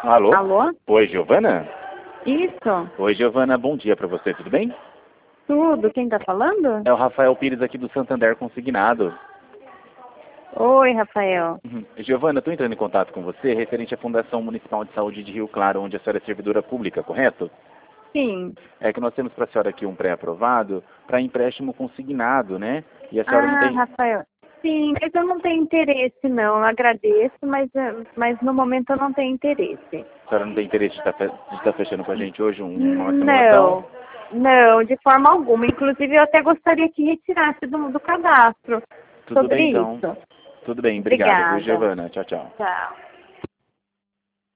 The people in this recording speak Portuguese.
Alô? Alô? Oi, Giovana? Isso? Oi, Giovana, bom dia pra você, tudo bem? Tudo. Quem tá falando? É o Rafael Pires aqui do Santander Consignado. Oi, Rafael. Giovana, eu tô entrando em contato com você referente à Fundação Municipal de Saúde de Rio Claro, onde a senhora é servidora pública, correto? Sim. É que nós temos pra senhora aqui um pré-aprovado para empréstimo consignado, né? E a senhora não tem... Rafael. Sim, mas eu não tenho interesse, não. Eu agradeço, mas no momento eu não tenho interesse. A senhora não tem interesse de estar fechando com a gente hoje uma Não. simulação? Não, de forma alguma. Inclusive, eu até gostaria que retirasse do cadastro Tudo sobre bem, então. isso. Tudo bem, obrigado, viu, Obrigada. Giovana? Tchau, tchau. Tchau.